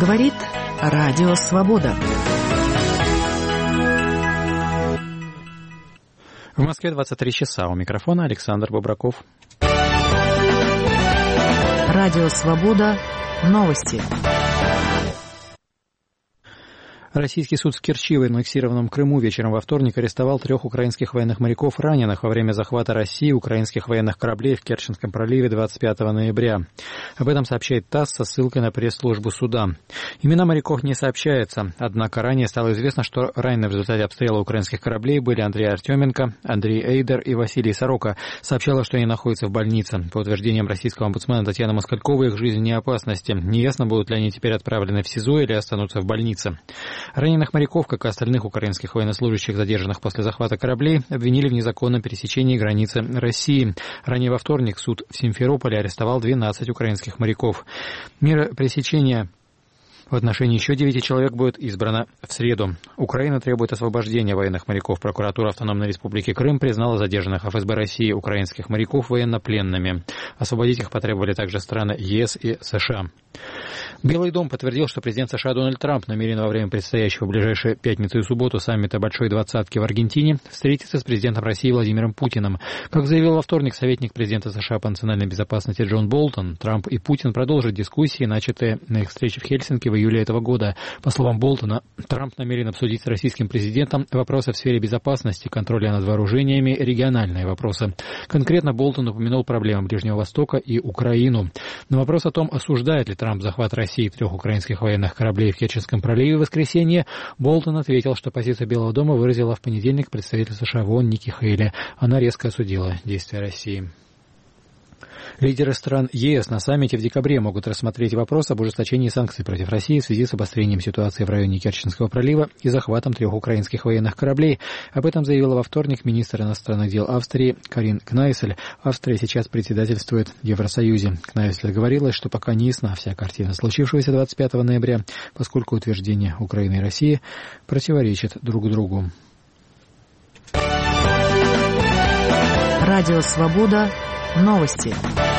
Говорит Радио Свобода. В Москве 23 часа. У микрофона Александр Бобраков. Радио Свобода. Новости. Российский суд в Керчи в аннексированном Крыму вечером во вторник арестовал 3 украинских военных моряков, раненых во время захвата России украинских военных кораблей в Керченском проливе 25 ноября. Об этом сообщает ТАСС со ссылкой на пресс-службу суда. Имена моряков не сообщаются, однако ранее стало известно, что раненые в результате обстрела украинских кораблей были Андрей Артеменко, Андрей Эйдер и Василий Сорока. Сообщала, что они находятся в больнице. По утверждениям российского омбудсмена Татьяны Москальковой, их жизнь не опасности. Неясно, будут ли они теперь отправлены в СИЗО или останутся в больнице. Раненых моряков, как и остальных украинских военнослужащих, задержанных после захвата кораблей, обвинили в незаконном пересечении границы России. Ранее во вторник суд в Симферополе арестовал 12 украинских моряков. Мера пресечения в отношении еще 9 человек будет избрана в среду. Украина требует освобождения военных моряков. Прокуратура Автономной Республики Крым признала задержанных ФСБ России украинских моряков военнопленными. Освободить их потребовали также страны ЕС и США. Белый дом подтвердил, что президент США Дональд Трамп намерен во время предстоящего в ближайшие пятницу и субботу саммита Большой Двадцатки в Аргентине встретиться с президентом России Владимиром Путиным. Как заявил во вторник советник президента США по национальной безопасности Джон Болтон, Трамп и Путин продолжат дискуссии, начатые на их встрече в Хельсинки в июле этого года. По словам Болтона, Трамп намерен обсудить с российским президентом вопросы в сфере безопасности, контроля над вооружениями, региональные вопросы. Конкретно Болтон упомянул проблемы Ближнего Востока и Украину. На вопрос о том, осуждает ли Трамп захват России 3 украинских военных кораблей в Керченском проливе в воскресенье, Болтон ответил, что позицию Белого дома выразила в понедельник представитель США в ООН Ники Хейли. Она резко осудила действия России. Лидеры стран ЕС на саммите в декабре могут рассмотреть вопрос об ужесточении санкций против России в связи с обострением ситуации в районе Керченского пролива и захватом 3 украинских военных кораблей. Об этом заявила во вторник министр иностранных дел Австрии Карин Кнайсель. Австрия сейчас председательствует в Евросоюзе. Кнайсель говорила, что пока не ясна вся картина случившегося 25 ноября, поскольку утверждения Украины и России противоречат друг другу. Радио Свобода. Новости.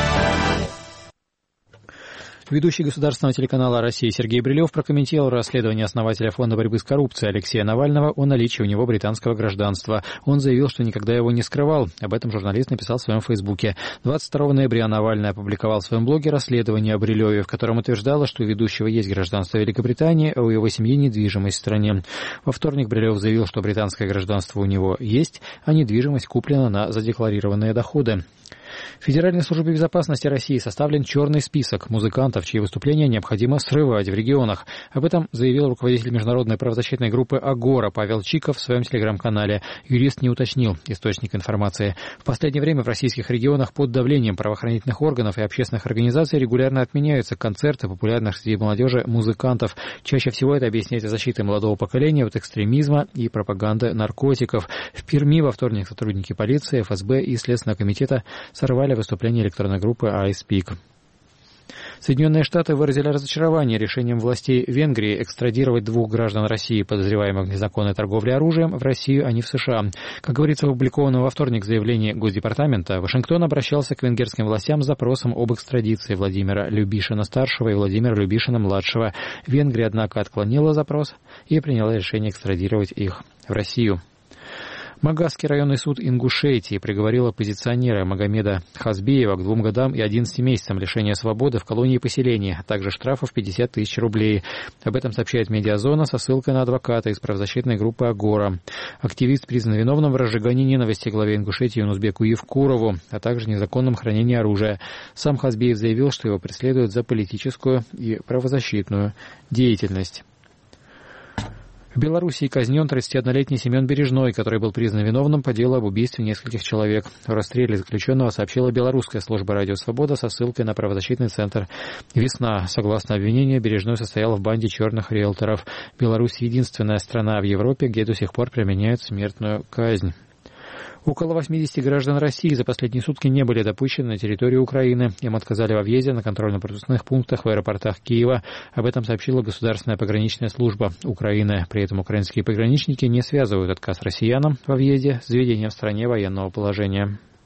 Ведущий государственного телеканала России Сергей Брилев прокомментировал расследование основателя Фонда борьбы с коррупцией Алексея Навального о наличии у него британского гражданства. Он заявил, что никогда его не скрывал. Об этом журналист написал в своем фейсбуке. 22 ноября Навальный опубликовал в своем блоге расследование о Брилеве, в котором утверждало, что у ведущего есть гражданство Великобритании, а у его семьи недвижимость в стране. Во вторник Брилев заявил, что британское гражданство у него есть, а недвижимость куплена на задекларированные доходы. Федеральной службе безопасности России составлен черный список музыкантов, чьи выступления необходимо срывать в регионах. Об этом заявил руководитель международной правозащитной группы «Агора» Павел Чиков в своем телеграм-канале. Юрист не уточнил источник информации. В последнее время в российских регионах под давлением правоохранительных органов и общественных организаций регулярно отменяются концерты популярных среди молодежи музыкантов. Чаще всего это объясняется защитой молодого поколения от экстремизма и пропаганды наркотиков. В Перми во вторник сотрудники полиции, ФСБ и Следственного комитета сорвали выступление электронной группы Ice Peak. Соединенные Штаты выразили разочарование решением властей Венгрии экстрадировать 2 граждан России, подозреваемых в незаконной торговле оружием, в Россию, а не в США. Как говорится в опубликованном во вторник заявлении Госдепартамента, Вашингтон обращался к венгерским властям с запросом об экстрадиции Владимира Любишина-старшего и Владимира Любишина-младшего. Венгрия, однако, отклонила запрос и приняла решение экстрадировать их в Россию. Магасский районный суд Ингушетии приговорил оппозиционера Магомеда Хазбиева к 2 годам и 11 месяцам лишения свободы в колонии поселения, а также штрафов 50 тысяч рублей. Об этом сообщает «Медиазона» со ссылкой на адвоката из правозащитной группы «Агора». Активист признан виновным в разжигании ненависти главе Ингушетии Юнусбеку Евкурову, а также незаконном хранении оружия. Сам Хазбиев заявил, что его преследуют за политическую и правозащитную деятельность. В Белоруссии казнен 31-летний Семен Бережной, который был признан виновным по делу об убийстве нескольких человек. В расстреле заключенного сообщила белорусская служба «Радио Свобода» со ссылкой на правозащитный центр «Весна». Согласно обвинению, Бережной состоял в банде черных риэлторов. Беларусь — единственная страна в Европе, где до сих пор применяют смертную казнь. Около 80 граждан России за последние сутки не были допущены на территорию Украины. Им отказали во въезде на контрольно-пропускных пунктах в аэропортах Киева. Об этом сообщила Государственная пограничная служба Украины. При этом украинские пограничники не связывают отказ россиянам во въезде с введением в стране военного положения.